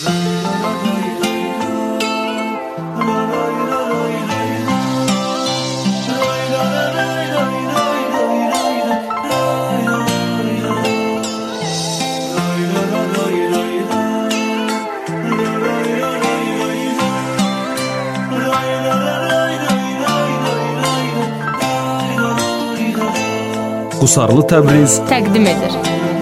Qusarlı Təbriz təqdim edir.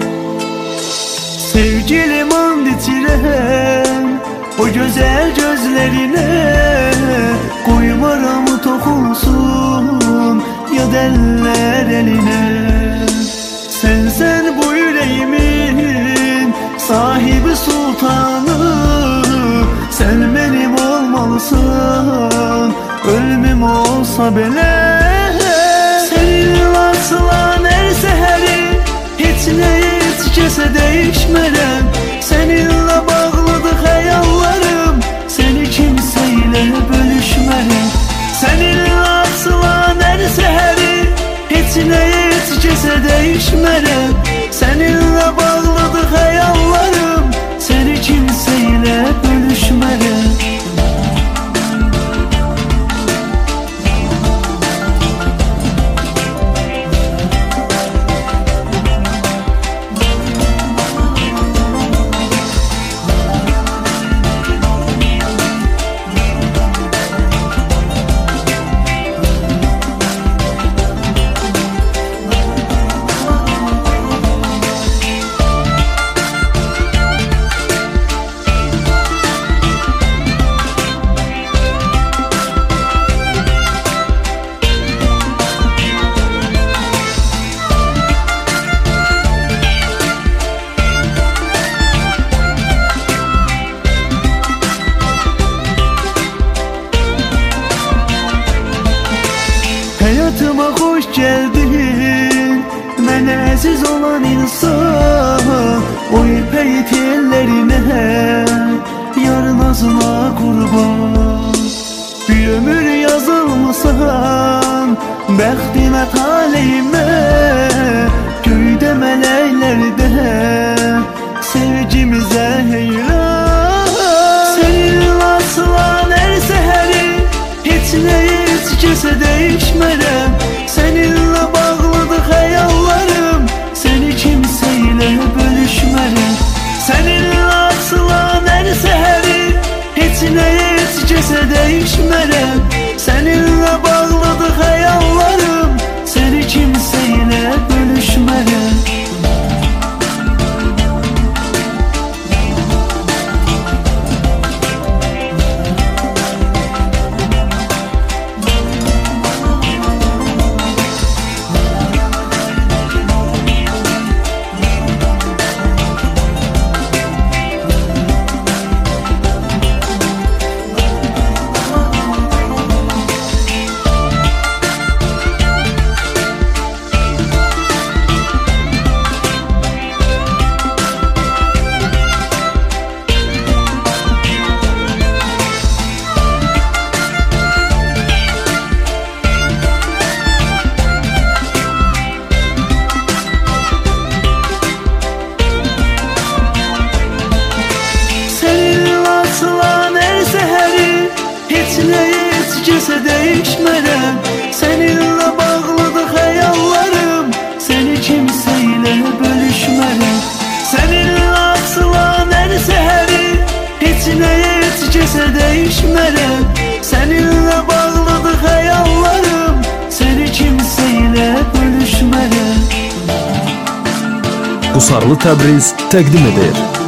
Sevgilim and içirəm o gözəl gözlərine, qoymaram toxunsun yad əllər əlinə. Sensen bu yüreğimin sahibi sultanı, sen benim olmalısın ölümüm olsa bile. Seninle asılan her seheri hiç ne hiç kese değişmeden, seninle bağlıdır hayallarım, seni kimseyle bölüşmeden. Seninle asılan her seheri hiç ne hiç kese değişmeden, seninle bağlıdır hayallarım, seni kimseyle bölüşmeden. Hayatıma hoş geldin, mənə əziz olan insan. O ipək tellerine, yarın azına qurban. Bir ömür yazılmısan bəxtimə, taleyimə, göydə mələklərdə sevgimizə heyran. Seninle asılan her seheri hiç ne hiç kese değişmeden, seninle bağlıdır hayallarım, seni kimseyle bölüşmeden. Seninle asılan her seheri hiç ne hiç kese değişmeden, seninle bağlıdır hayallarım, seni kimseyle bölüşmeden. Kese değişmeden, seninle bağlıdır hayallarım, seni kimseyle bölüşmeden. Seninle asılan her seheri hiç ne hiç kese değişmeden, seninle bağlıdır hayallarım, seni kimseyle bölüşmeden. Qusarlı Təbriz təqdim edir.